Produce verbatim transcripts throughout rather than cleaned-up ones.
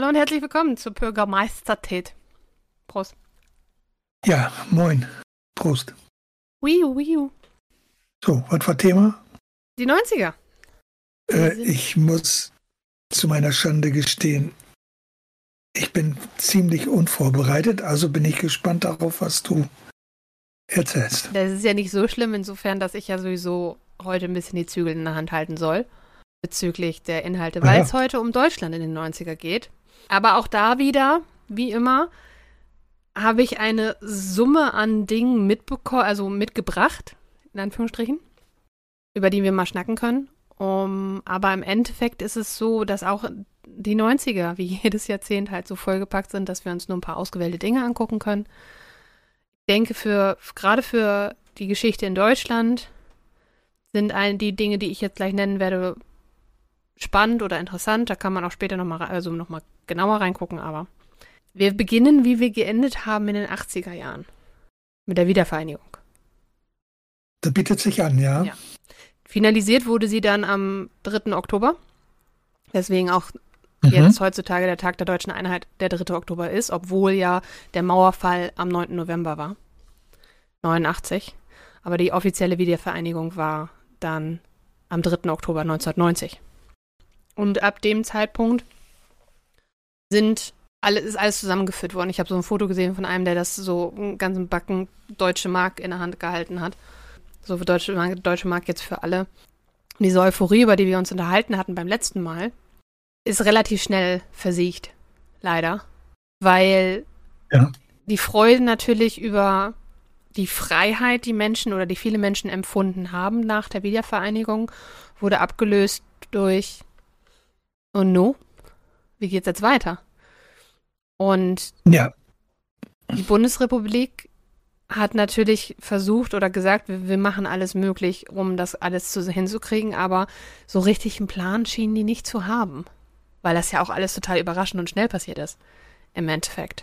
Hallo und herzlich willkommen zur Bürgermeistertät. Prost. Ja, moin. Prost. Wiu, wiu. So, was war Thema? Die neunziger. Äh, ich muss zu meiner Schande gestehen, ich bin ziemlich unvorbereitet, also bin ich gespannt darauf, was du erzählst. Das ist ja nicht so schlimm, insofern, dass ich ja sowieso heute ein bisschen die Zügel in der Hand halten soll, bezüglich der Inhalte, weil es ja. heute um Deutschland in den neunziger geht. Aber auch da wieder, wie immer, habe ich eine Summe an Dingen mitbekommen, also mitgebracht, in Anführungsstrichen, über die wir mal schnacken können. Um, aber im Endeffekt ist es so, dass auch die neunziger, wie jedes Jahrzehnt, halt so vollgepackt sind, dass wir uns nur ein paar ausgewählte Dinge angucken können. Ich denke, für gerade für die Geschichte in Deutschland sind ein, die Dinge, die ich jetzt gleich nennen werde, spannend oder interessant. Da kann man auch später nochmal also noch mal genauer reingucken. Aber wir beginnen, wie wir geendet haben in den achtziger Jahren. Mit der Wiedervereinigung. Das bietet sich an, ja. Ja. Finalisiert wurde sie dann am dritten Oktober. Deswegen auch Mhm. jetzt heutzutage der Tag der deutschen Einheit der dritte Oktober ist, obwohl ja der Mauerfall am neunten November war. neunundachtzig. Aber die offizielle Wiedervereinigung war dann am dritten Oktober neunzehnhundertneunzig. Und ab dem Zeitpunkt sind alle, ist alles zusammengeführt worden. Ich habe so ein Foto gesehen von einem, der das so einen ganzen Backen Deutsche Mark in der Hand gehalten hat. So für Deutsche Mark, Deutsche Mark jetzt für alle. Und diese Euphorie, über die wir uns unterhalten hatten beim letzten Mal, ist relativ schnell versiegt. Leider. Weil Ja. die Freude natürlich über die Freiheit, die Menschen oder die viele Menschen empfunden haben nach der Wiedervereinigung, wurde abgelöst durch oh no, wie geht's jetzt weiter? Und Ja. die Bundesrepublik hat natürlich versucht oder gesagt, wir, wir machen alles möglich, um das alles zu, hinzukriegen, aber so richtig einen Plan schienen die nicht zu haben, weil das ja auch alles total überraschend und schnell passiert ist, im Endeffekt.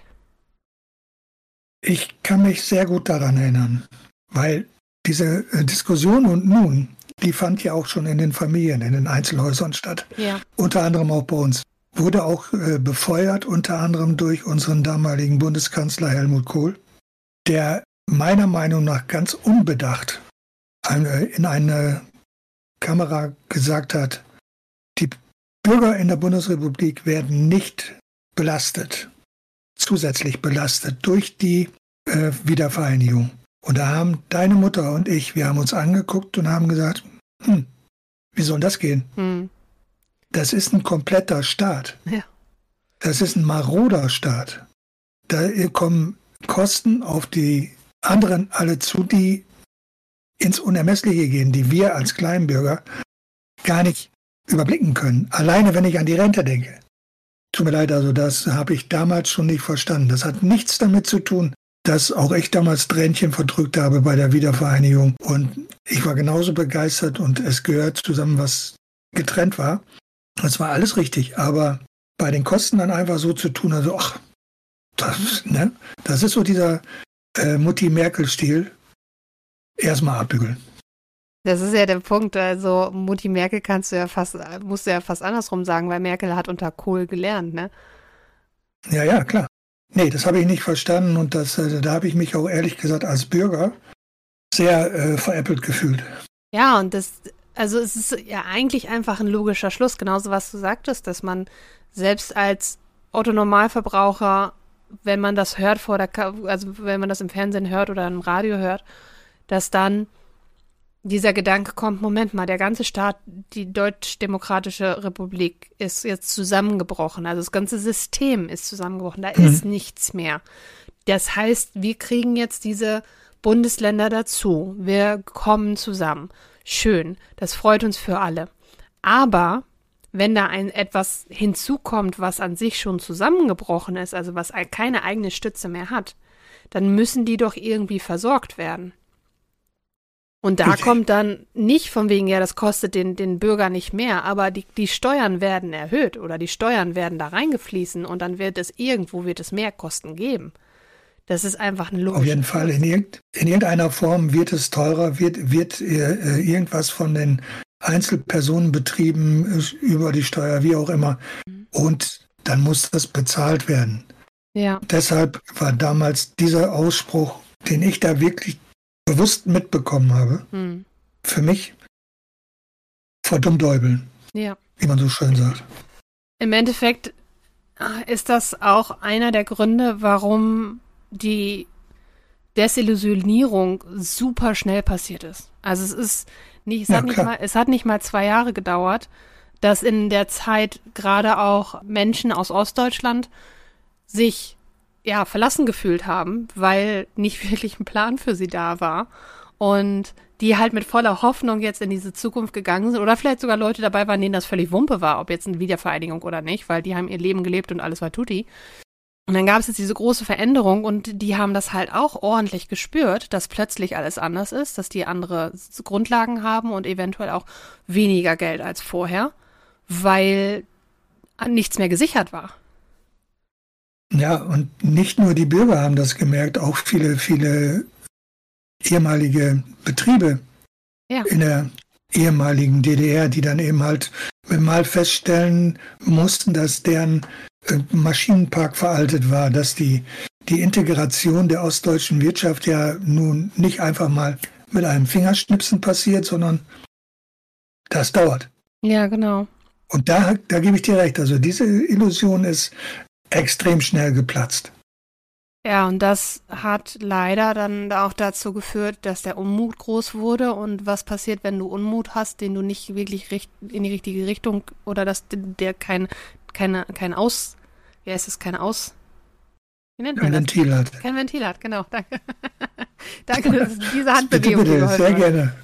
Ich kann mich sehr gut daran erinnern, weil diese äh, Diskussion und nun, die fand ja auch schon in den Familien, in den Einzelhäusern statt. Ja. Unter anderem auch bei uns. Wurde auch äh, befeuert, unter anderem durch unseren damaligen Bundeskanzler Helmut Kohl, der meiner Meinung nach ganz unbedacht eine, in eine Kamera gesagt hat, die Bürger in der Bundesrepublik werden nicht belastet, zusätzlich belastet durch die äh, Wiedervereinigung. Und da haben deine Mutter und ich, wir haben uns angeguckt und haben gesagt, hm, wie soll das gehen? Hm. Das ist ein kompletter Staat. Ja. Das ist ein maroder Staat. Da kommen Kosten auf die anderen alle zu, die ins Unermessliche gehen, die wir als Kleinbürger gar nicht überblicken können. Alleine, wenn ich an die Rente denke. Tut mir leid, also das habe ich damals schon nicht verstanden. Das hat nichts damit zu tun, dass auch ich damals Tränchen verdrückt habe bei der Wiedervereinigung. Und ich war genauso begeistert und es gehört zusammen, was getrennt war. Das war alles richtig, aber bei den Kosten dann einfach so zu tun, also ach, das, ne, das ist so dieser äh, Mutti-Merkel-Stil. Erstmal abbügeln. Das ist ja der Punkt, also Mutti Merkel kannst du ja fast, musst du ja fast andersrum sagen, weil Merkel hat unter Kohl gelernt, ne? Ja, ja, klar. Nee, das habe ich nicht verstanden und das, äh, da habe ich mich auch ehrlich gesagt als Bürger sehr äh, veräppelt gefühlt. Ja, und das, also es ist ja eigentlich einfach ein logischer Schluss, genauso was du sagtest, dass man selbst als Otto-Normalverbraucher, wenn man das hört vor der, Ka- also wenn man das im Fernsehen hört oder im Radio hört, dass dann dieser Gedanke kommt, Moment mal, der ganze Staat, die Deutsch-Demokratische Republik ist jetzt zusammengebrochen, also das ganze System ist zusammengebrochen, da Mhm. ist nichts mehr. Das heißt, wir kriegen jetzt diese Bundesländer dazu, wir kommen zusammen. Schön, das freut uns für alle. Aber wenn da ein etwas hinzukommt, was an sich schon zusammengebrochen ist, also was keine eigene Stütze mehr hat, dann müssen die doch irgendwie versorgt werden. Und da Richtig. kommt dann nicht von wegen, ja, das kostet den, den Bürger nicht mehr, aber die, die Steuern werden erhöht oder die Steuern werden da reingefließen und dann wird es irgendwo wird es Mehrkosten geben. Das ist einfach ein logischer Auf jeden Fall, in, irgend, in irgendeiner Form wird es teurer, wird, wird äh, irgendwas von den Einzelpersonen betrieben, über die Steuer, wie auch immer. Und dann muss das bezahlt werden. Ja. Deshalb war damals dieser Ausspruch, den ich da wirklich bewusst mitbekommen habe, Hm. für mich vor Dummdäubeln, Ja. wie man so schön sagt. Im Endeffekt ist das auch einer der Gründe, warum die Desillusionierung super schnell passiert ist. Also es ist nicht, es Ja, hat nicht klar. mal, es hat nicht mal zwei Jahre gedauert, dass in der Zeit gerade auch Menschen aus Ostdeutschland sich ja verlassen gefühlt haben, weil nicht wirklich ein Plan für sie da war und die halt mit voller Hoffnung jetzt in diese Zukunft gegangen sind oder vielleicht sogar Leute dabei waren, denen das völlig Wumpe war, ob jetzt eine Wiedervereinigung oder nicht, weil die haben ihr Leben gelebt und alles war tutti. Und dann gab es jetzt diese große Veränderung und die haben das halt auch ordentlich gespürt, dass plötzlich alles anders ist, dass die andere Grundlagen haben und eventuell auch weniger Geld als vorher, weil nichts mehr gesichert war. Ja, und nicht nur die Bürger haben das gemerkt, auch viele, viele ehemalige Betriebe Ja. in der ehemaligen D D R, die dann eben halt mal feststellen mussten, dass deren äh, Maschinenpark veraltet war, dass die, die Integration der ostdeutschen Wirtschaft ja nun nicht einfach mal mit einem Fingerschnipsen passiert, sondern das dauert. Ja, genau. Und da, da gebe ich dir recht, also diese Illusion ist extrem schnell geplatzt. Ja, und das hat leider dann auch dazu geführt, dass der Unmut groß wurde. Und was passiert, wenn du Unmut hast, den du nicht wirklich richt- in die richtige Richtung oder dass der kein, keine, kein Aus, wie heißt es, kein Aus, wie nennt man Ein das? Ventil hat. Kein Ventil hat, genau, danke. Danke, das ist diese Bitte, Handbewegung. die bitte, geholfen sehr hat. gerne.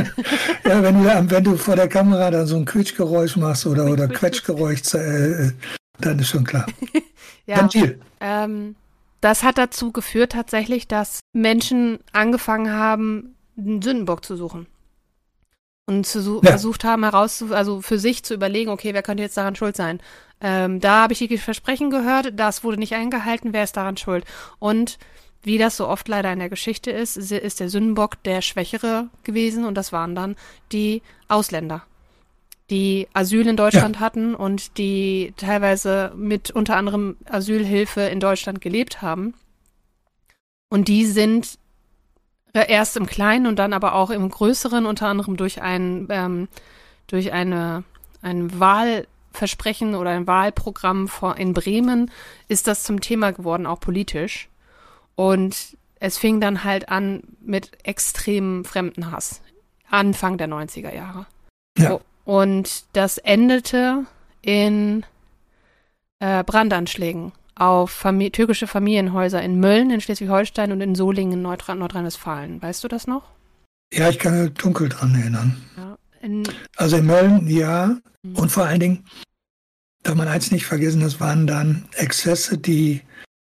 Ja, wenn du, wenn du vor der Kamera dann so ein Quietschgeräusch machst oder, oder Quetschgeräusch, äh, dann ist schon klar. Ja, Ventil. ähm, das hat dazu geführt tatsächlich, dass Menschen angefangen haben, einen Sündenbock zu suchen. Und zu su- Ja. versucht haben, herauszu also für sich zu überlegen, okay, wer könnte jetzt daran schuld sein? Ähm, da habe ich die Versprechen gehört, das wurde nicht eingehalten, wer ist daran schuld? Und wie das so oft leider in der Geschichte ist, ist der Sündenbock der Schwächere gewesen und das waren dann die Ausländer, die Asyl in Deutschland hatten und die teilweise mit unter anderem Asylhilfe in Deutschland gelebt haben. Und die sind erst im Kleinen und dann aber auch im Größeren, unter anderem durch ein, ähm, durch eine, ein Wahlversprechen oder ein Wahlprogramm vor, in Bremen, ist das zum Thema geworden, auch politisch. Und es fing dann halt an mit extremem Fremdenhass. Anfang der neunziger Jahre. Ja. Oh, und das endete in äh, Brandanschlägen auf Famili- türkische Familienhäuser in Mölln in Schleswig-Holstein und in Solingen in Nordrhein- Nordrhein-Westfalen. Weißt du das noch? Ja, ich kann mich dunkel dran erinnern. Ja. In, Also in Mölln, ja. Mhm. Und vor allen Dingen, darf man eins nicht vergessen, das waren dann Exzesse, die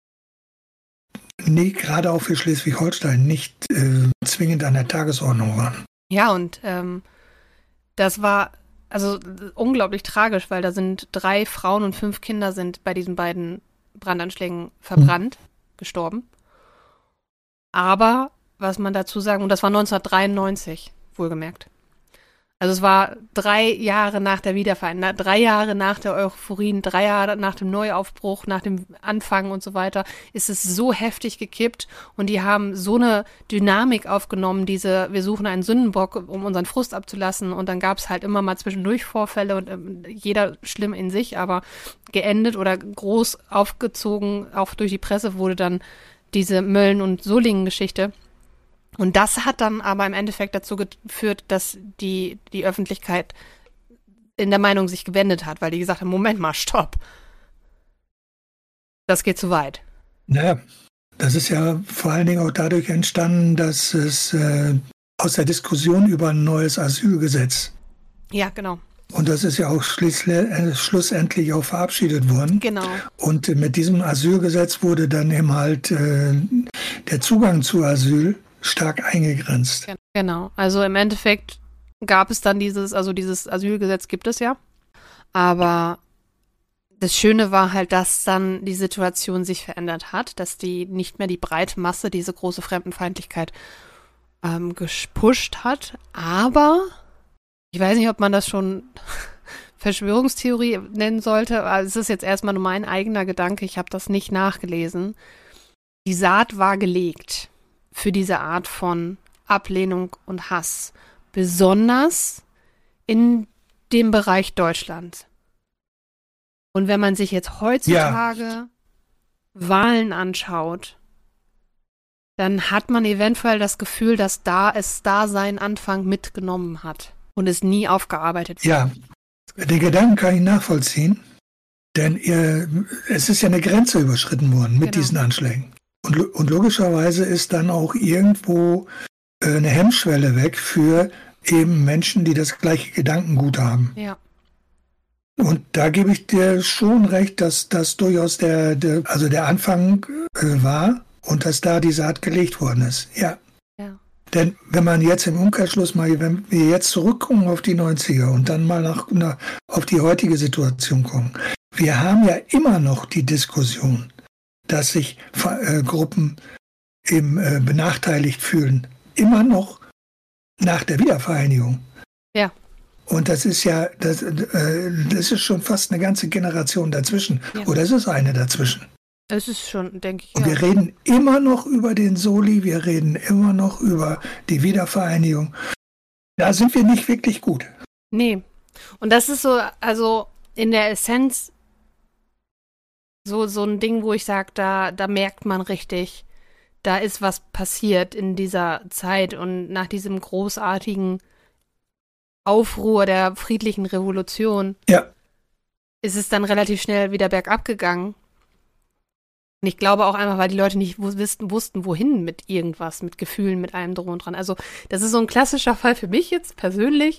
nie, gerade auch für Schleswig-Holstein nicht äh, zwingend an der Tagesordnung waren. ja, und ähm, das war also unglaublich tragisch, weil da sind drei Frauen und fünf Kinder sind bei diesen beiden Brandanschlägen verbrannt, mhm. gestorben. Aber, was man dazu sagen, und das war neunzehnhundertdreiundneunzig, wohlgemerkt. Also es war drei Jahre nach der Wiedervereinigung, drei Jahre nach der Euphorie, drei Jahre nach dem Neuaufbruch, nach dem Anfang und so weiter, ist es so heftig gekippt und die haben so eine Dynamik aufgenommen, diese, wir suchen einen Sündenbock, um unseren Frust abzulassen und dann gab es halt immer mal zwischendurch Vorfälle und ähm, jeder schlimm in sich, aber geendet oder groß aufgezogen, auch durch die Presse wurde dann diese Mölln- und Solingen-Geschichte. Und das hat dann aber im Endeffekt dazu geführt, dass die, die Öffentlichkeit in der Meinung sich gewendet hat, weil die gesagt haben, Moment mal, stopp. Das geht zu weit. Naja, das ist ja vor allen Dingen auch dadurch entstanden, dass es äh, aus der Diskussion über ein neues Asylgesetz, Ja, genau. und das ist ja auch schließlich, äh, schlussendlich auch verabschiedet worden. Genau. Und äh, mit diesem Asylgesetz wurde dann eben halt äh, der Zugang zu Asyl stark eingegrenzt. Genau. Also im Endeffekt gab es dann dieses, also dieses Asylgesetz gibt es ja. Aber das Schöne war halt, dass dann die Situation sich verändert hat, dass die nicht mehr die breite Masse diese große Fremdenfeindlichkeit ähm, gepusht hat. Aber ich weiß nicht, ob man das schon Verschwörungstheorie nennen sollte, also es ist jetzt erstmal nur mein eigener Gedanke, ich habe das nicht nachgelesen. Die Saat war gelegt für diese Art von Ablehnung und Hass, besonders in dem Bereich Deutschland. Und wenn man sich jetzt heutzutage ja. Wahlen anschaut, dann hat man eventuell das Gefühl, dass da es da seinen Anfang mitgenommen hat und es nie aufgearbeitet wird. Ja, den Gedanken kann ich nachvollziehen, denn ihr, es ist ja eine Grenze überschritten worden mit genau. diesen Anschlägen. Und, und logischerweise ist dann auch irgendwo äh, eine Hemmschwelle weg für eben Menschen, die das gleiche Gedankengut haben. Ja. Und da gebe ich dir schon recht, dass das durchaus der, der, also der Anfang äh, war und dass da die Saat gelegt worden ist. Ja. ja. Denn wenn man jetzt im Umkehrschluss mal, wenn wir jetzt zurückkommen auf die neunziger und dann mal nach, nach, auf die heutige Situation kommen, wir haben ja immer noch die Diskussion, dass sich äh, Gruppen eben äh, benachteiligt fühlen. Immer noch nach der Wiedervereinigung. Ja. Und das ist ja, das, äh, das ist schon fast eine ganze Generation dazwischen. Ja. Oder es ist eine dazwischen. Es ist schon, denke ich. Und ja. wir reden immer noch über den Soli, wir reden immer noch über die Wiedervereinigung. Da sind wir nicht wirklich gut. Nee. Und das ist so, also in der Essenz so, so ein Ding, wo ich sage, da, da merkt man richtig, da ist was passiert in dieser Zeit und nach diesem großartigen Aufruhr der friedlichen Revolution ja. ist es dann relativ schnell wieder bergab gegangen. Und ich glaube auch einfach, weil die Leute nicht wussten, wussten, wohin mit irgendwas, mit Gefühlen, mit allem drum und dran. Also das ist so ein klassischer Fall für mich jetzt persönlich.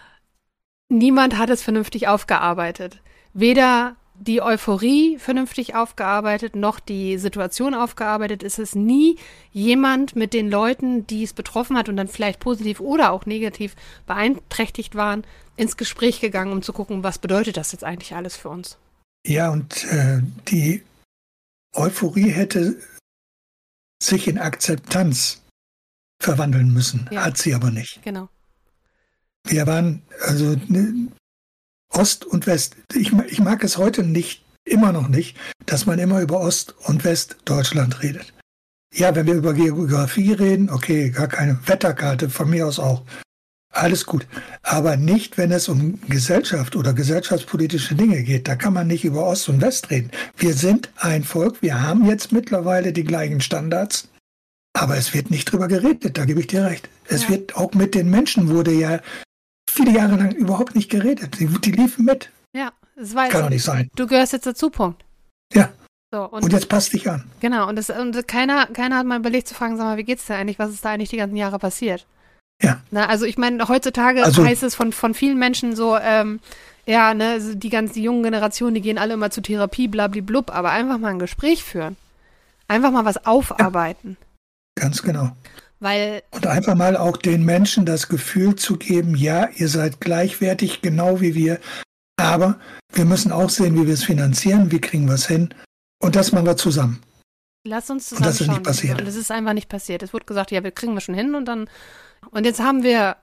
Niemand hat es vernünftig aufgearbeitet. Weder die Euphorie vernünftig aufgearbeitet, noch die Situation aufgearbeitet. Es ist nie jemand mit den Leuten, die es betroffen hat und dann vielleicht positiv oder auch negativ beeinträchtigt waren, ins Gespräch gegangen, um zu gucken, was bedeutet das jetzt eigentlich alles für uns. Ja, und äh, die Euphorie hätte sich in Akzeptanz verwandeln müssen, ja. hat sie aber nicht. Genau. Wir waren, also ne, Ost und West. Ich, ich mag es heute nicht, immer noch nicht, dass man immer über Ost- und Westdeutschland redet. Ja, wenn wir über Geografie reden, okay, gar keine Wetterkarte, von mir aus auch. Alles gut. Aber nicht, wenn es um Gesellschaft oder gesellschaftspolitische Dinge geht. Da kann man nicht über Ost und West reden. Wir sind ein Volk, wir haben jetzt mittlerweile die gleichen Standards, aber es wird nicht drüber geredet, da gebe ich dir recht. Es ja. wird auch mit den Menschen wurde ja viele Jahre lang überhaupt nicht geredet. Die, die liefen mit. Ja, es war Kann doch nicht sein. Du gehörst jetzt dazu, Punkt. Ja. So, und, und jetzt passt dich an. Genau, und, das, und keiner, keiner hat mal überlegt zu fragen, sag mal, wie geht's dir eigentlich? Was ist da eigentlich die ganzen Jahre passiert? Ja. Na, also ich meine, heutzutage also, heißt es von, von vielen Menschen so, ähm, ja, ne, die ganze die jungen Generationen, die gehen alle immer zur Therapie, blablablub, aber einfach mal ein Gespräch führen. Einfach mal was aufarbeiten. Ja, ganz genau. Weil und einfach mal auch den Menschen das Gefühl zu geben, ja, ihr seid gleichwertig, genau wie wir, aber wir müssen auch sehen, wie wir es finanzieren, wie kriegen wir es hin und das machen wir zusammen. Lass uns zusammen und das ist schauen. nicht passiert. Und es ist einfach nicht passiert. Es wurde gesagt, ja, wir kriegen wir schon hin und dann und jetzt haben wir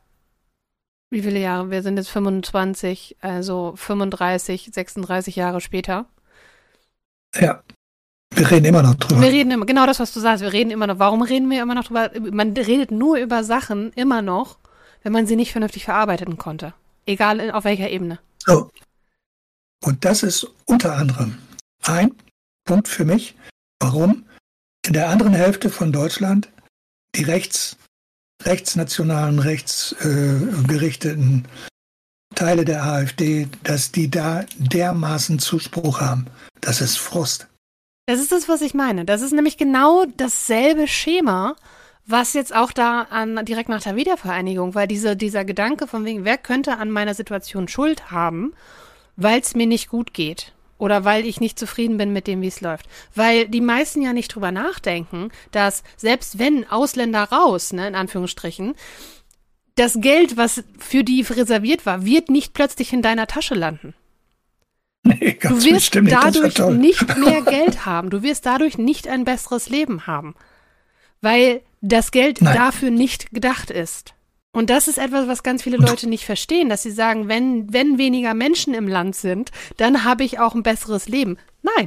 wie viele Jahre? Wir sind jetzt fünfundzwanzig, also fünfunddreißig, sechsunddreißig Jahre später. Ja. Wir reden immer noch drüber. Wir reden immer, genau das, was du sagst, wir reden immer noch. Warum reden wir immer noch drüber? Man redet nur über Sachen immer noch, wenn man sie nicht vernünftig verarbeiten konnte. Egal in, auf welcher Ebene. So. Und das ist unter anderem ein Punkt für mich, warum in der anderen Hälfte von Deutschland die rechts, rechtsnationalen, rechtsgerichteten äh, Teile der AfD, dass die da dermaßen Zuspruch haben. Das ist Frust. Das ist das, was ich meine. Das ist nämlich genau dasselbe Schema, was jetzt auch da an, direkt nach der Wiedervereinigung, weil diese, dieser Gedanke von wegen, wer könnte an meiner Situation Schuld haben, weil es mir nicht gut geht oder weil ich nicht zufrieden bin mit dem, wie es läuft. Weil die meisten ja nicht drüber nachdenken, dass selbst wenn Ausländer raus, ne, in Anführungsstrichen, das Geld, was für die reserviert war, wird nicht plötzlich in deiner Tasche landen. Nee, du wirst dadurch nicht mehr Geld haben. Du wirst dadurch nicht ein besseres Leben haben. Weil das Geld Nein. dafür nicht gedacht ist. Und das ist etwas, was ganz viele Leute nicht verstehen, dass sie sagen, wenn, wenn weniger Menschen im Land sind, dann habe ich auch ein besseres Leben. Nein,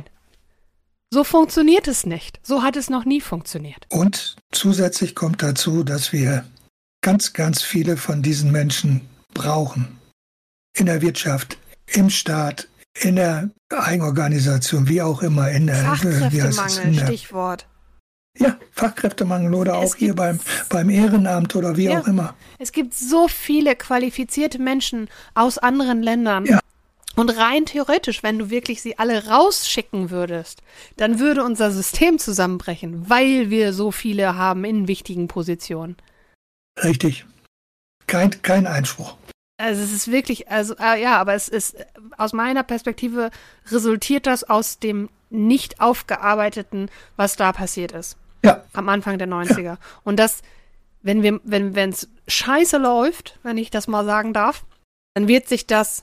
so funktioniert es nicht. So hat es noch nie funktioniert. Und zusätzlich kommt dazu, dass wir ganz, ganz viele von diesen Menschen brauchen. In der Wirtschaft, im Staat, in der Eigenorganisation, wie auch immer. In der, wie heißt es, in der, Stichwort. Ja, Fachkräftemangel oder Es auch hier beim, beim Ehrenamt oder wie Ja. auch immer. Es gibt so viele qualifizierte Menschen aus anderen Ländern. Ja. Und rein theoretisch, wenn du wirklich sie alle rausschicken würdest, dann würde unser System zusammenbrechen, weil wir so viele haben in wichtigen Positionen. Richtig. Kein, kein Einspruch. Also es ist wirklich, also äh, ja, aber es ist, aus meiner Perspektive resultiert das aus dem nicht aufgearbeiteten, was da passiert ist. Ja. Am Anfang der neunziger. Und das, wenn wir, wenn, wenn es scheiße läuft, wenn ich das mal sagen darf, dann wird sich das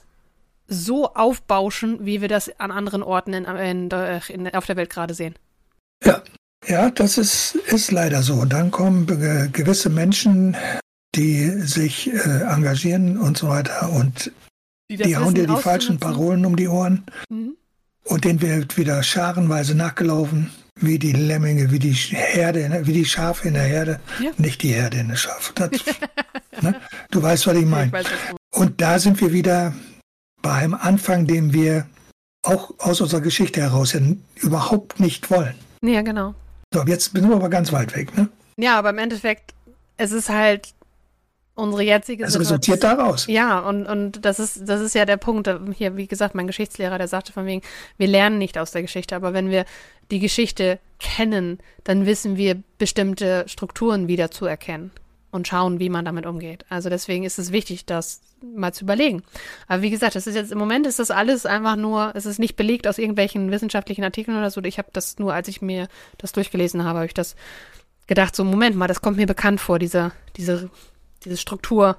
so aufbauschen, wie wir das an anderen Orten in, in, in, auf der Welt gerade sehen. Ja, ja, das ist, ist leider so. Und dann kommen äh, gewisse Menschen, die sich äh, engagieren und so weiter und Die, die hauen dir die falschen Parolen um die Ohren Mhm. und denen wird wieder scharenweise nachgelaufen, wie die Lemminge, wie die Herde, wie die Schafe in der Herde. Ja. Nicht die Herde in der Schafe. Das, ne? Du weißt, was ich meine. Ich weiß, was du- Und da sind wir wieder bei einem Anfang, den wir auch aus unserer Geschichte heraus ja überhaupt nicht wollen. Ja, genau. So, jetzt sind wir aber ganz weit weg. Ne? Ja, aber im Endeffekt, es ist halt unsere jetzige Es resultiert daraus. Ja, und, und das ist, das ist ja der Punkt. Hier, wie gesagt, mein Geschichtslehrer, der sagte von wegen, wir lernen nicht aus der Geschichte, aber wenn wir die Geschichte kennen, dann wissen wir bestimmte Strukturen wieder zu erkennen und schauen, wie man damit umgeht. Also deswegen ist es wichtig, das mal zu überlegen. Aber wie gesagt, das ist jetzt im Moment ist das alles einfach nur, es ist nicht belegt aus irgendwelchen wissenschaftlichen Artikeln oder so. Ich habe das nur, als ich mir das durchgelesen habe, habe ich das gedacht, so Moment mal, das kommt mir bekannt vor, diese, diese diese Struktur,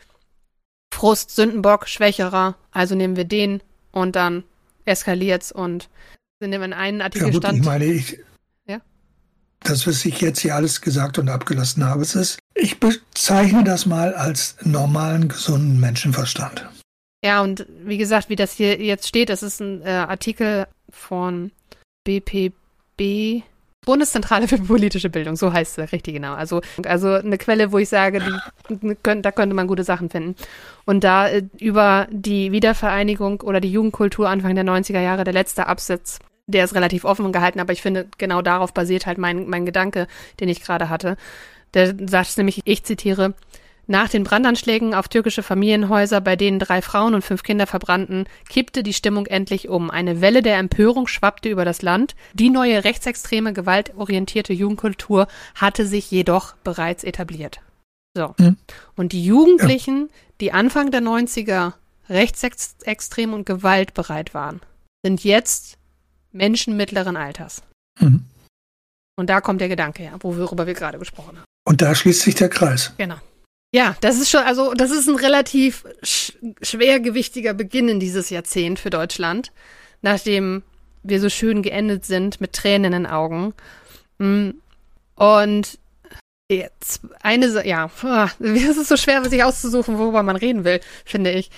Frust, Sündenbock, Schwächerer, also nehmen wir den und dann eskaliert's und sind in einem Artikel Ja gut, stand. ich meine, ich, Ja? das, was ich jetzt hier alles gesagt und abgelassen habe, es ist, ich bezeichne das mal als normalen, gesunden Menschenverstand. Ja, und wie gesagt, wie das hier jetzt steht, das ist ein äh, Artikel von B P B, Bundeszentrale für politische Bildung, so heißt es richtig genau. Also, also eine Quelle, wo ich sage, die, da könnte man gute Sachen finden. Und da äh, über die Wiedervereinigung oder die Jugendkultur Anfang der neunziger Jahre, der letzte Absatz, der ist relativ offen gehalten, aber ich finde, genau darauf basiert halt mein, mein Gedanke, den ich gerade hatte. Der sagt es nämlich, ich zitiere, nach den Brandanschlägen auf türkische Familienhäuser, bei denen drei Frauen und fünf Kinder verbrannten, kippte die Stimmung endlich um. Eine Welle der Empörung schwappte über das Land. Die neue rechtsextreme, gewaltorientierte Jugendkultur hatte sich jedoch bereits etabliert. So. Hm. Und die Jugendlichen, die Anfang der neunziger rechtsextrem und gewaltbereit waren, sind jetzt Menschen mittleren Alters. Mhm. Und da kommt der Gedanke her, worüber wir gerade gesprochen haben. Und da schließt sich der Kreis. Genau. Ja, das ist schon, also das ist ein relativ sch- schwergewichtiger Beginn in dieses Jahrzehnt für Deutschland, nachdem wir so schön geendet sind mit Tränen in den Augen. Und jetzt eine, Sa- ja, es ist so schwer, sich auszusuchen, worüber man reden will, finde ich.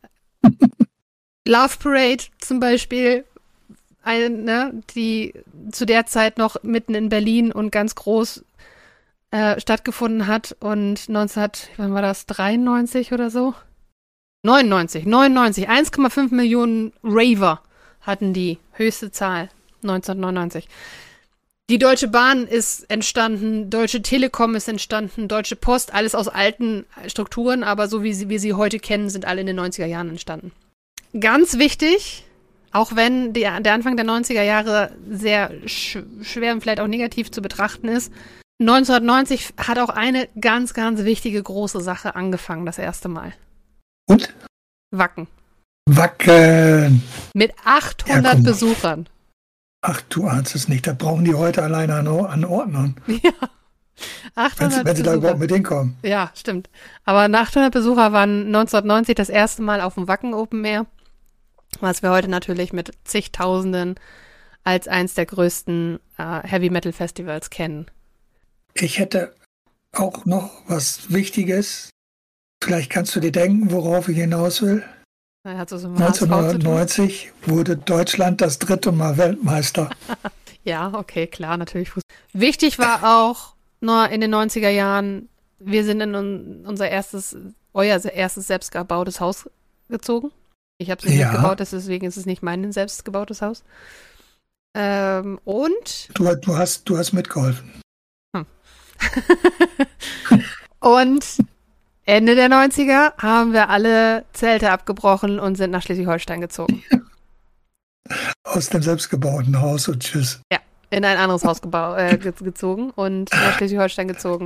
Love Parade zum Beispiel, eine, ne, die zu der Zeit noch mitten in Berlin und ganz groß Äh, stattgefunden hat und neunzehn, wann war das, dreiundneunzig oder so? neunundneunzig, neunundneunzig, eins Komma fünf Millionen Raver hatten die höchste Zahl, neunzehnhundertneunundneunzig. Die Deutsche Bahn ist entstanden, Deutsche Telekom ist entstanden, Deutsche Post, alles aus alten Strukturen, aber so wie sie, wir sie heute kennen, sind alle in den neunziger Jahren entstanden. Ganz wichtig, auch wenn die, der Anfang der neunziger Jahre sehr sch- schwer und vielleicht auch negativ zu betrachten ist, neunzehnhundertneunzig hat auch eine ganz, ganz wichtige große Sache angefangen, das erste Mal. Und? Wacken. Wacken. Mit achthundert Ja, guck mal. Besuchern. Ach, du ahnst es nicht. Da brauchen die heute alleine an, Or- an Ordnern. Ja. Wenn achthundert sie, wenn sie da Besucher. überhaupt mit hinkommen. Ja, stimmt. Aber achthundert Besucher waren neunzehnhundertneunzig das erste Mal auf dem Wacken Open Air, was wir heute natürlich mit zigtausenden als eins der größten äh, Heavy Metal Festivals kennen. Ich hätte auch noch was Wichtiges. Vielleicht kannst du dir denken, worauf ich hinaus will. Na, hat so so neunzehnhundertneunzig wurde Deutschland das dritte Mal Weltmeister. Ja, okay, klar, natürlich. Wichtig war auch nur in den neunziger Jahren, wir sind in un- unser erstes, euer erstes selbstgebautes Haus gezogen. Ich habe es nicht Ja. mitgebaut, deswegen ist es nicht mein selbstgebautes Haus. Ähm, und Du, du, hast, du hast mitgeholfen. und Ende der neunziger haben wir alle Zelte abgebrochen und sind nach Schleswig-Holstein gezogen. Aus dem selbstgebauten Haus und tschüss. In ein anderes Haus gebau- äh, ge- gezogen und nach Schleswig-Holstein gezogen.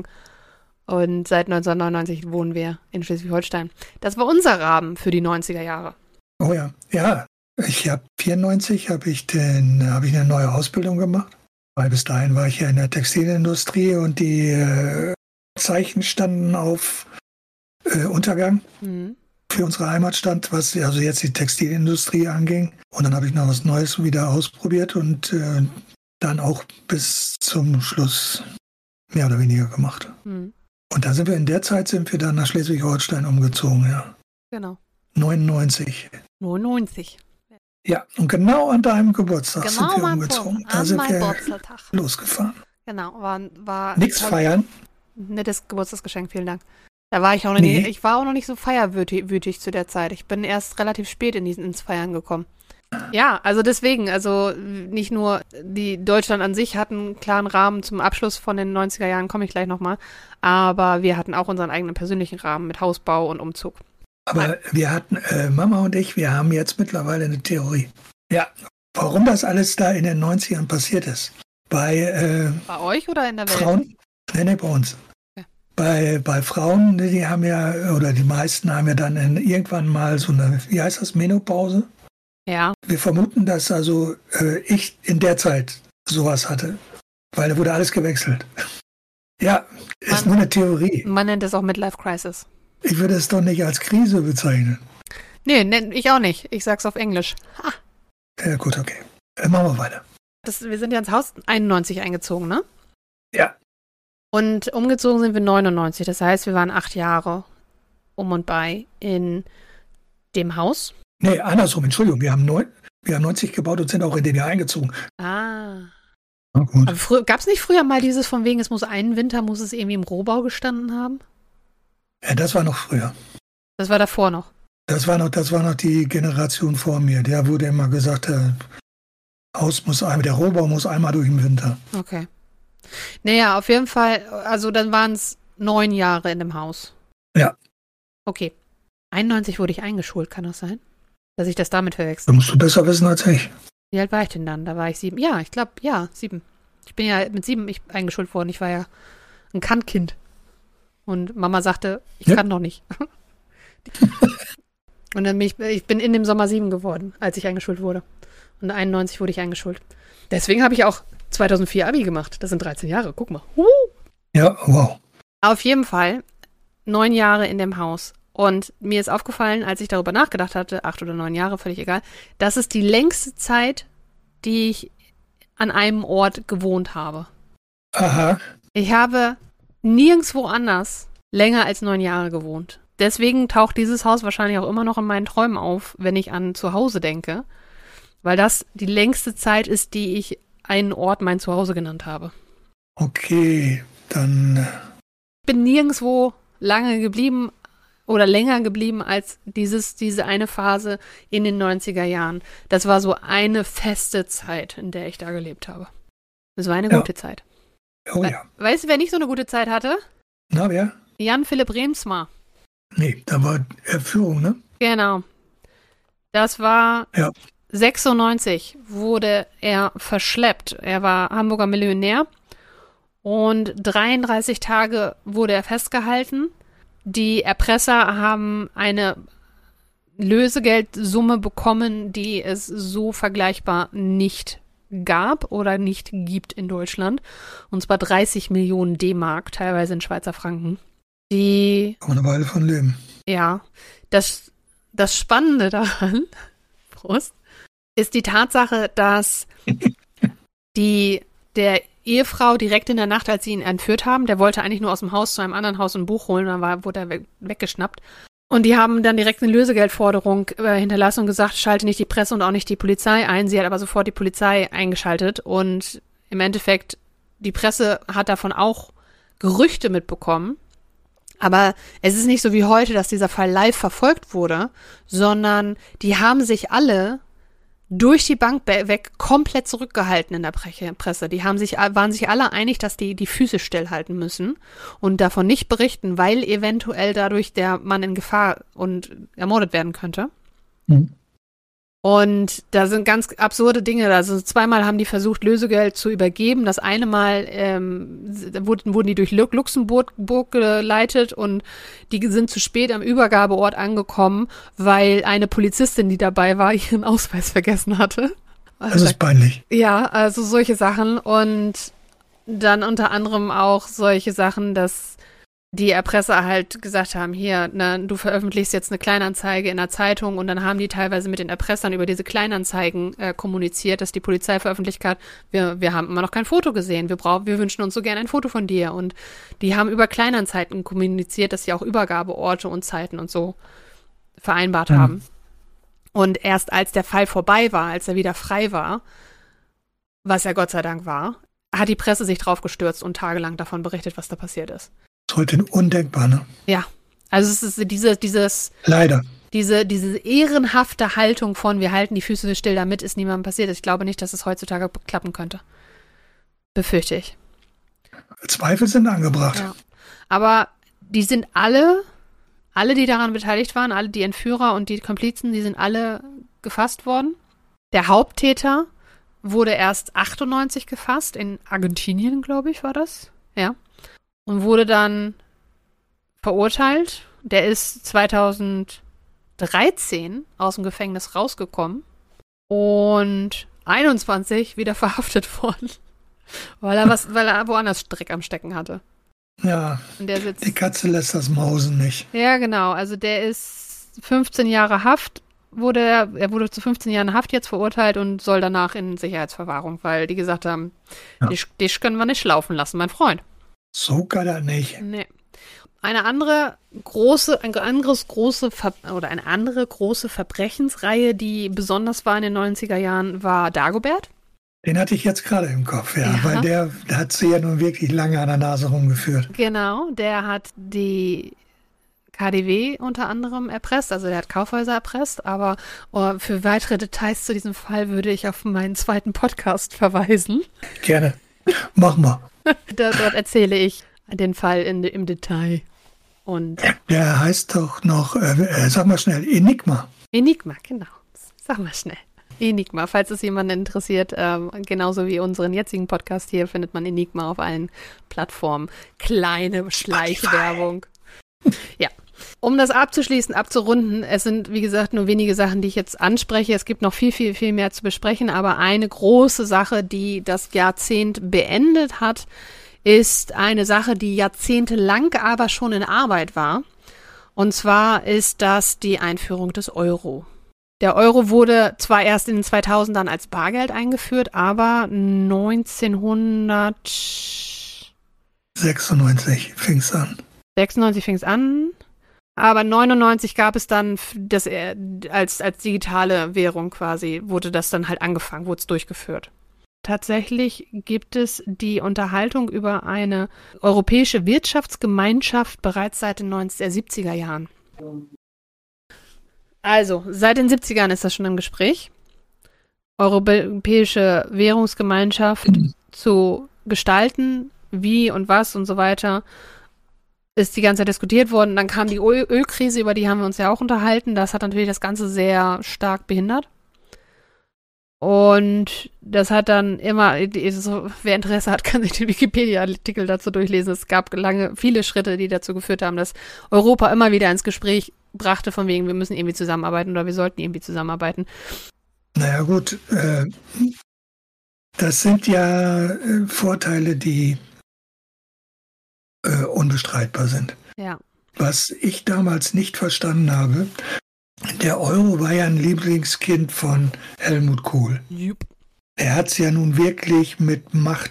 Und seit neunzehnhundertneunundneunzig wohnen wir in Schleswig-Holstein. Das war unser Rahmen für die neunziger Jahre. Oh ja, ja. Ich habe vierundneunzig habe ich den habe ich eine neue Ausbildung gemacht, weil bis dahin war ich ja in der Textilindustrie und die äh, Zeichen standen auf äh, Untergang Mhm. für unsere Heimatstadt, was also jetzt die Textilindustrie anging. Und dann habe ich noch was Neues wieder ausprobiert und äh, dann auch bis zum Schluss mehr oder weniger gemacht. Mhm. Und da sind wir in der Zeit sind wir dann nach Schleswig-Holstein umgezogen, ja. Genau. neunundneunzig. neunundneunzig. Ja, und genau an deinem Geburtstag Genau sind wir mein umgezogen. Geburtstag, Da an sind meinem wir Geburtstag. losgefahren. Genau, war, war Nichts toll- feiern. nettes Geburtstagsgeschenk, vielen Dank. Da war ich auch noch nie, Nee. ich war auch noch nicht so feierwütig wütig zu der Zeit. Ich bin erst relativ spät in diesen, ins Feiern gekommen. Ja, also deswegen, also nicht nur die Deutschland an sich hat einen klaren Rahmen zum Abschluss von den neunziger Jahren, komme ich gleich nochmal, aber wir hatten auch unseren eigenen persönlichen Rahmen mit Hausbau und Umzug. Aber wir hatten, äh, Mama und ich, wir haben jetzt mittlerweile eine Theorie. Ja, warum das alles da in den neunzigern passiert ist. Bei äh, Bei euch oder in der Welt? Frauen, nee, nee, bei uns. Ja. Bei, bei Frauen, die haben ja, oder die meisten haben ja dann in, irgendwann mal so eine, wie heißt das, Menopause? Ja, Wir vermuten, dass also äh, ich in der Zeit sowas hatte, weil da wurde alles gewechselt. Ja, ist Man- nur eine Theorie. man nennt es auch Midlife Crisis. Ich würde es doch nicht als Krise bezeichnen. Nee, nenn, ich auch nicht. Ich sag's auf Englisch. Ha. Ja, gut, okay. Äh, machen wir weiter. Das, wir sind ja ins Haus einundneunzig eingezogen, ne? Ja. Und umgezogen sind wir neunundneunzig. Das heißt, wir waren acht Jahre um und bei in dem Haus. Nee, andersrum, Entschuldigung, wir haben, neun, wir haben neunzig gebaut und sind auch in den Jahr eingezogen. Ah. Na gut. Aber frü- gab's nicht früher mal dieses von wegen, es muss einen Winter, muss es irgendwie im Rohbau gestanden haben? Ja, das war noch früher. Das war davor noch. Das war noch, das war noch die Generation vor mir. Der wurde immer gesagt, der Haus muss einmal, der Rohbau muss einmal durch den Winter. Okay. Naja, auf jeden Fall, also dann waren es neun Jahre in dem Haus. Ja. Okay. einundneunzig wurde ich eingeschult, kann das sein? Dass ich das damit Da verwechsel. musst du besser wissen als ich. Wie alt war ich denn dann? Da war ich sieben. Ja, ich glaube, ja, sieben. Ich bin ja mit sieben ich, eingeschult worden. Ich war ja ein Kannkind. Und Mama sagte, ich Ja. kann doch nicht. Und dann bin ich, ich bin in dem Sommer sieben geworden, als ich eingeschult wurde. Und einundneunzig wurde ich eingeschult. Deswegen habe ich auch zweitausendvier Abi gemacht. Das sind dreizehn Jahre, guck mal. Uh. Ja, wow. Auf jeden Fall neun Jahre in dem Haus. Und mir ist aufgefallen, als ich darüber nachgedacht hatte, acht oder neun Jahre, völlig egal, das ist die längste Zeit, die ich an einem Ort gewohnt habe. Aha. Ich habe nirgendwo anders länger als neun Jahre gewohnt. Deswegen taucht dieses Haus wahrscheinlich auch immer noch in meinen Träumen auf, wenn ich an Zuhause denke, weil das die längste Zeit ist, die ich einen Ort mein Zuhause genannt habe. Okay, dann Ich bin nirgendwo lange geblieben oder länger geblieben als dieses, diese eine Phase in den neunziger Jahren. Das war so eine feste Zeit, in der ich da gelebt habe. Das war eine Ja. gute Zeit. oh We- ja. Weißt du, wer nicht so eine gute Zeit hatte? Na, wer? Jan Philipp Remsmar. Nee, da war äh, Führung, ne? Genau. Das war Ja. sechsundneunzig wurde er verschleppt. Er war Hamburger Millionär und dreiunddreißig Tage wurde er festgehalten. Die Erpresser haben eine Lösegeldsumme bekommen, die es so vergleichbar nicht gab oder nicht gibt in Deutschland. Und zwar dreißig Millionen D-Mark, teilweise in Schweizer Franken. Die Kann man eine Weile von leben. Ja, das, das Spannende daran, Prost, ist die Tatsache, dass die, der Ehefrau direkt in der Nacht, als sie ihn entführt haben. Der wollte eigentlich nur aus dem Haus zu einem anderen Haus ein Buch holen, dann war, wurde er weg, weggeschnappt. Und die haben dann direkt eine Lösegeldforderung äh, hinterlassen und gesagt, schalte nicht die Presse und auch nicht die Polizei ein. Sie hat aber sofort die Polizei eingeschaltet und im Endeffekt, die Presse hat davon auch Gerüchte mitbekommen. Aber es ist nicht so wie heute, dass dieser Fall live verfolgt wurde, sondern die haben sich alle durch die Bank weg komplett zurückgehalten in der Presse. Die haben sich, waren sich alle einig, dass die die Füße stillhalten müssen und davon nicht berichten, weil eventuell dadurch der Mann in Gefahr und ermordet werden könnte. Mhm. Und da sind ganz absurde Dinge. Also zweimal haben die versucht, Lösegeld zu übergeben. Das eine Mal ähm, wurden, wurden die durch Luxemburg geleitet und die sind zu spät am Übergabeort angekommen, weil eine Polizistin, die dabei war, ihren Ausweis vergessen hatte. Also, das ist peinlich. Ja, also solche Sachen. Und dann unter anderem auch solche Sachen, dass die Erpresser halt gesagt haben, hier, ne, du veröffentlichst jetzt eine Kleinanzeige in der Zeitung und dann haben die teilweise mit den Erpressern über diese Kleinanzeigen äh, kommuniziert, dass die Polizei veröffentlicht hat, wir, wir haben immer noch kein Foto gesehen, wir brauchen, wir wünschen uns so gerne ein Foto von dir und die haben über Kleinanzeigen kommuniziert, dass sie auch Übergabeorte und Zeiten und so vereinbart mhm. haben. Und erst als der Fall vorbei war, als er wieder frei war, was ja Gott sei Dank war, hat die Presse sich drauf gestürzt und tagelang davon berichtet, was da passiert ist. Das ist heute undenkbar, ne? Ja, also es ist diese, dieses Leider. Diese, diese ehrenhafte Haltung von wir halten die Füße still, damit ist niemandem passiert. Ich glaube nicht, dass es heutzutage klappen könnte. Befürchte ich. Zweifel sind angebracht. Ja. Aber die sind alle, alle, die daran beteiligt waren, alle die Entführer und die Komplizen, die sind alle gefasst worden. Der Haupttäter wurde erst achtundneunzig gefasst, in Argentinien, glaube ich, war das. Ja. Und wurde dann verurteilt. Der ist zweitausenddreizehn aus dem Gefängnis rausgekommen und einundzwanzig wieder verhaftet worden, weil er was, weil er woanders Dreck am Stecken hatte. Ja, und der sitzt, die Katze lässt das Mausen nicht. Ja, genau. Also der ist fünfzehn Jahre Haft, wurde er, er wurde zu fünfzehn Jahren Haft jetzt verurteilt und soll danach in Sicherheitsverwahrung, weil die gesagt haben, ja. dich, dich können wir nicht laufen lassen, mein Freund. So kann er nicht. Nee. Eine andere große, ein anderes große Ver- oder eine andere große Verbrechensreihe, die besonders war in den neunziger Jahren, war Dagobert. Den hatte ich jetzt gerade im Kopf, ja, ja. weil der, der hat sie ja nun wirklich lange an der Nase rumgeführt. Genau, der hat die K D W unter anderem erpresst, also der hat Kaufhäuser erpresst, aber oh, für weitere Details zu diesem Fall würde ich auf meinen zweiten Podcast verweisen. Gerne, mach mal. Dort erzähle ich den Fall in, im Detail. Und der heißt doch noch, äh, sag mal schnell, Enigma. Enigma, genau. Sag mal schnell. Enigma, falls es jemanden interessiert, ähm, genauso wie unseren jetzigen Podcast hier, findet man Enigma auf allen Plattformen. Kleine Schleichwerbung. Ja. Um das abzuschließen, abzurunden, es sind, wie gesagt, nur wenige Sachen, die ich jetzt anspreche. Es gibt noch viel, viel, viel mehr zu besprechen, aber eine große Sache, die das Jahrzehnt beendet hat, ist eine Sache, die jahrzehntelang aber schon in Arbeit war. Und zwar ist das die Einführung des Euro. Der Euro wurde zwar erst in den zweitausendern als Bargeld eingeführt, aber neunzehnhundertsechsundneunzig fing es an. sechsundneunzig fing es an. Aber neunundneunzig gab es dann das als, als digitale Währung quasi, wurde das dann halt angefangen, wurde es durchgeführt. Tatsächlich gibt es die Unterhaltung über eine europäische Wirtschaftsgemeinschaft bereits seit den siebziger Jahren. Also, seit den siebzigern ist das schon im Gespräch. Europäische Währungsgemeinschaft mhm. zu gestalten, wie und was und so weiter, ist die ganze Zeit diskutiert worden. Dann kam die Öl- Ölkrise, über die haben wir uns ja auch unterhalten. Das hat natürlich das Ganze sehr stark behindert. Und das hat dann immer, so, wer Interesse hat, kann sich den Wikipedia-Artikel dazu durchlesen. Es gab lange, viele Schritte, die dazu geführt haben, dass Europa immer wieder ins Gespräch brachte, von wegen, wir müssen irgendwie zusammenarbeiten oder wir sollten irgendwie zusammenarbeiten. Naja gut, äh, das sind ja äh, Vorteile, die äh, unbestreitbar sind. Ja. Was ich damals nicht verstanden habe, der Euro war ja ein Lieblingskind von Helmut Kohl. Jupp. Er hat es ja nun wirklich mit Macht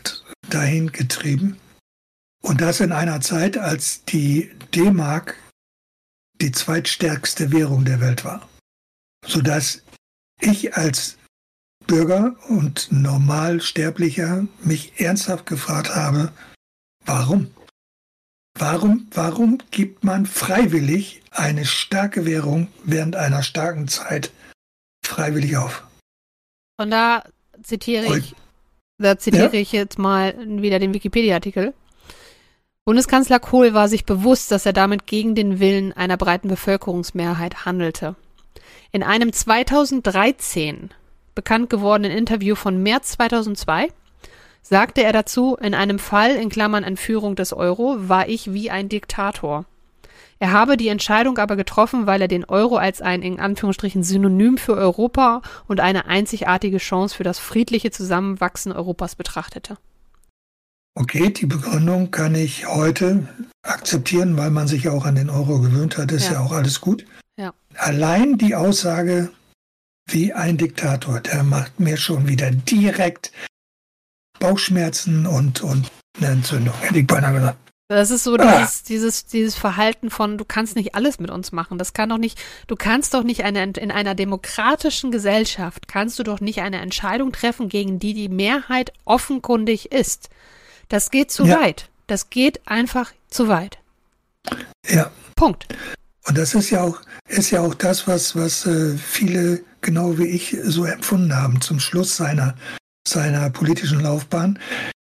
dahin getrieben. Und das in einer Zeit, als die D-Mark die zweitstärkste Währung der Welt war. Sodass ich als Bürger und Normalsterblicher mich ernsthaft gefragt habe, warum? Warum, warum gibt man freiwillig eine starke Währung während einer starken Zeit freiwillig auf? Und da zitiere ich, da zitiere ja? ich jetzt mal wieder den Wikipedia-Artikel. Bundeskanzler Kohl war sich bewusst, dass er damit gegen den Willen einer breiten Bevölkerungsmehrheit handelte. In einem zweitausenddreizehn bekannt gewordenen Interview von März zweitausendzwei sagte er dazu, in einem Fall, in Klammern Entführung des Euro, war ich wie ein Diktator. Er habe die Entscheidung aber getroffen, weil er den Euro als ein, in Anführungsstrichen, Synonym für Europa und eine einzigartige Chance für das friedliche Zusammenwachsen Europas betrachtete. Okay, die Begründung kann ich heute akzeptieren, weil man sich ja auch an den Euro gewöhnt hat, ist ja, ja auch alles gut. Ja. Allein die Aussage wie ein Diktator, der macht mir schon wieder direkt Bauchschmerzen und, und eine Entzündung, hätte ich beinahe gesagt. Das ist so ah. dieses, dieses, dieses Verhalten von, du kannst nicht alles mit uns machen. Das kann doch nicht, du kannst doch nicht eine, in einer demokratischen Gesellschaft, kannst du doch nicht eine Entscheidung treffen, gegen die die Mehrheit offenkundig ist. Das geht zu ja. weit. Das geht einfach zu weit. Ja. Punkt. Und das ist ja auch, ist ja auch das, was, was äh, viele, genau wie ich, so empfunden haben zum Schluss seiner, seiner politischen Laufbahn,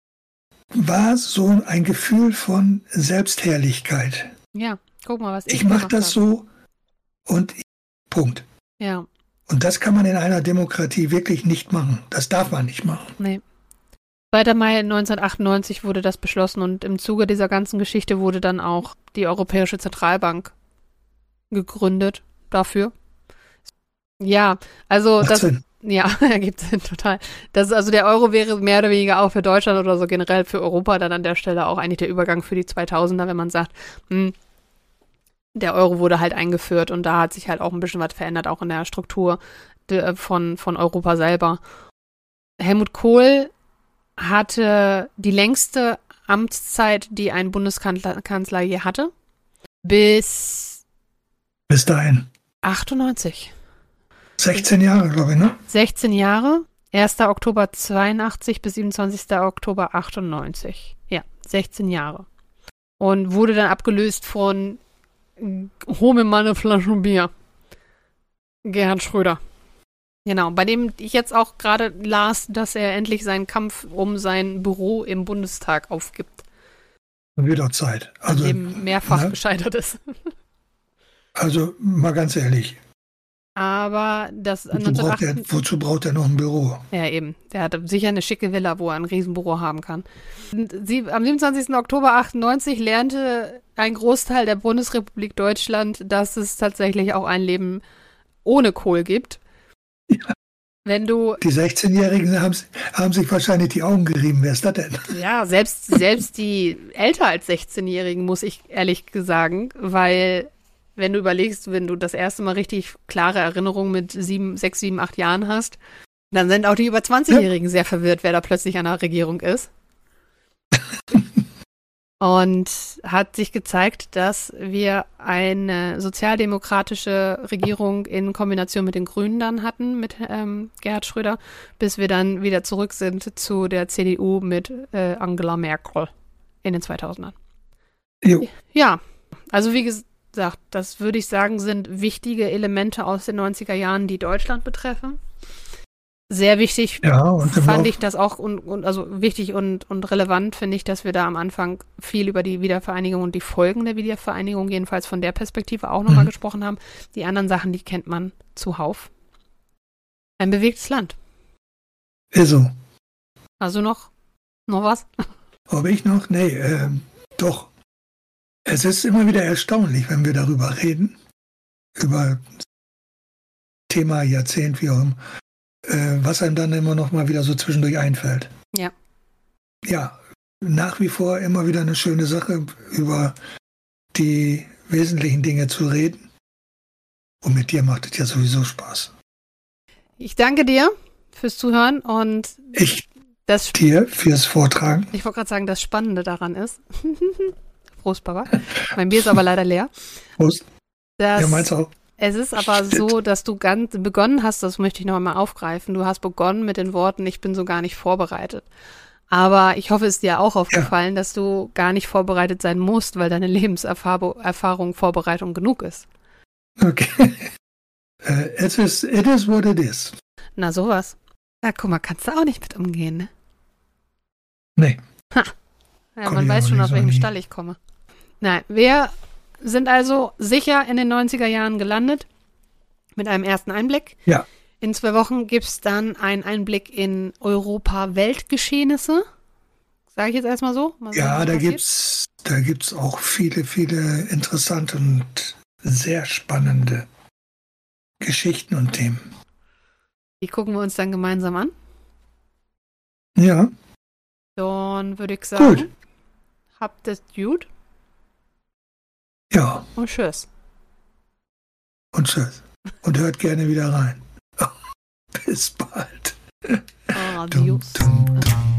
war so ein Gefühl von Selbstherrlichkeit. Ja, guck mal, was ich Ich mache das habe. so und ich, Punkt. Ja. Und das kann man in einer Demokratie wirklich nicht machen. Das darf man nicht machen. Nee. zweiter Mai neunzehnhundertachtundneunzig wurde das beschlossen und im Zuge dieser ganzen Geschichte wurde dann auch die Europäische Zentralbank gegründet dafür. Ja, also Macht das Sinn. Ja, ergibt Sinn, total. Das, also der Euro wäre mehr oder weniger auch für Deutschland oder so generell für Europa dann an der Stelle auch eigentlich der Übergang für die zweitausender, wenn man sagt, hm, der Euro wurde halt eingeführt und da hat sich halt auch ein bisschen was verändert, auch in der Struktur de, von, von Europa selber. Helmut Kohl hatte die längste Amtszeit, die ein Bundeskanzler Kanzler je hatte, bis Bis dahin. achtundneunzig. sechzehn Jahre, glaube ich, ne? sechzehn Jahre, erster Oktober zweiundachtzig bis siebenundzwanzigster Oktober achtundneunzig. Ja, sechzehn Jahre. Und wurde dann abgelöst von Hol mir mal eine Flasche Bier. Gerhard Schröder. Genau, bei dem ich jetzt auch gerade las, dass er endlich seinen Kampf um sein Büro im Bundestag aufgibt. Wieder Zeit. Also, an dem mehrfach ne? gescheitert ist. Also mal ganz ehrlich. Aber das Wozu braucht, er, wozu braucht er noch ein Büro? Ja, eben. Der hat sicher eine schicke Villa, wo er ein Riesenbüro haben kann. Sie, am siebenundzwanzigsten Oktober achtundneunzig lernte ein Großteil der Bundesrepublik Deutschland, dass es tatsächlich auch ein Leben ohne Kohl gibt. Ja. Wenn du. Die sechzehnjährigen haben, haben sich wahrscheinlich die Augen gerieben. Wer ist das denn? Ja, selbst, selbst die älter als sechzehnjährigen, muss ich ehrlich sagen, weil wenn du überlegst, wenn du das erste Mal richtig klare Erinnerungen mit sieben, sechs, sieben, acht Jahren hast, dann sind auch die über zwanzigjährigen ja. sehr verwirrt, wer da plötzlich an der Regierung ist. Und hat sich gezeigt, dass wir eine sozialdemokratische Regierung in Kombination mit den Grünen dann hatten, mit ähm, Gerhard Schröder, bis wir dann wieder zurück sind zu der C D U mit äh, Angela Merkel in den zweitausendern. Jo. Ja, also wie gesagt, das würde ich sagen, sind wichtige Elemente aus den neunziger Jahren, die Deutschland betreffen. Sehr wichtig ja, fand ich das auch, und, und also wichtig und, und relevant finde ich, dass wir da am Anfang viel über die Wiedervereinigung und die Folgen der Wiedervereinigung, jedenfalls von der Perspektive auch nochmal mhm. gesprochen haben. Die anderen Sachen, die kennt man zuhauf. Ein bewegtes Land. Ist so. Also noch, noch was? Habe ich noch? Nee, äh, doch. Es ist immer wieder erstaunlich, wenn wir darüber reden, über Thema Jahrzehnt, wie auch immer, äh, was einem dann immer noch mal wieder so zwischendurch einfällt. Ja. Ja, nach wie vor immer wieder eine schöne Sache, über die wesentlichen Dinge zu reden. Und mit dir macht es ja sowieso Spaß. Ich danke dir fürs Zuhören und ich Das, dir fürs Vortragen. ich wollte gerade sagen, das Spannende daran ist, Prost, Papa, mein Bier ist aber leider leer, Prost. dass Ja, meins auch. es ist aber so, dass du ganz begonnen hast, das möchte ich noch einmal aufgreifen, du hast begonnen mit den Worten, ich bin so gar nicht vorbereitet. Aber ich hoffe, es ist dir auch aufgefallen, ja. dass du gar nicht vorbereitet sein musst, weil deine Lebenserfahrung Erfahrung, Vorbereitung genug ist. Okay. Uh, it is, it is what it is. Na, sowas. Na, guck mal, kannst du auch nicht mit umgehen, ne? Nee. Ha. Ja, man weiß schon, aus welchem Stall ich komme. Nein, wir sind also sicher in den neunziger Jahren gelandet mit einem ersten Einblick. Ja. In zwei Wochen gibt es dann einen Einblick in Europa-Weltgeschehnisse. Sage ich jetzt erstmal so? Mal sehen, ja, was da passiert. gibt's, da gibt's auch viele, viele interessante und sehr spannende Geschichten und Themen. Die gucken wir uns dann gemeinsam an. Ja. Dann würde ich sagen, Gut. habt es gut Ja. und tschüss. Und tschüss. Und hört gerne wieder rein. Bis bald. Adios. Dum, dum, dum.